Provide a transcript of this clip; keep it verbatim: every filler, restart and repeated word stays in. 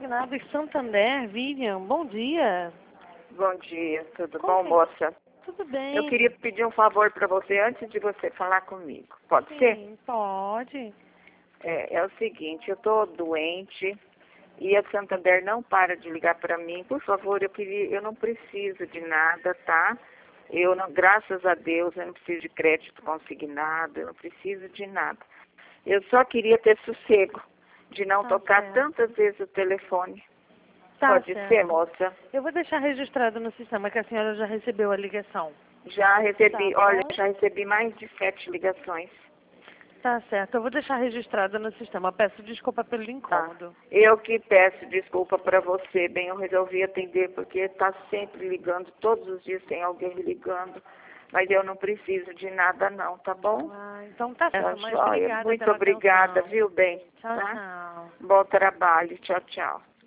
Patrocinados Santander, Vivian, bom dia. Bom dia, tudo Como bom, que- moça? Tudo bem? Eu queria pedir um favor para você antes de você falar comigo. Pode ser? Sim, pode. É, é o seguinte, eu estou doente e a Santander não para de ligar para mim. Por favor, eu queria, eu não preciso de nada, tá? Eu não, graças a Deus, eu não preciso de crédito consignado, eu não preciso de nada. Eu só queria ter sossego de não Tá tocar certo. tantas vezes o telefone. Tá Pode certo. ser, moça? Eu vou deixar registrado no sistema que a senhora já recebeu a ligação. Já recebi, Tá olha, bom. já recebi mais de sete ligações. Tá certo, eu vou deixar registrado no sistema. Peço desculpa pelo Tá. incômodo. Eu que peço desculpa para você, bem, eu resolvi atender porque está sempre ligando, todos os dias tem alguém me ligando, mas eu não preciso de nada não, tá bom? Ah, então tá Tá certo, mas joia. obrigada Muito pela obrigada, atenção. viu, bem? Tchau, Tá? tchau. Bom trabalho, tchau, tchau.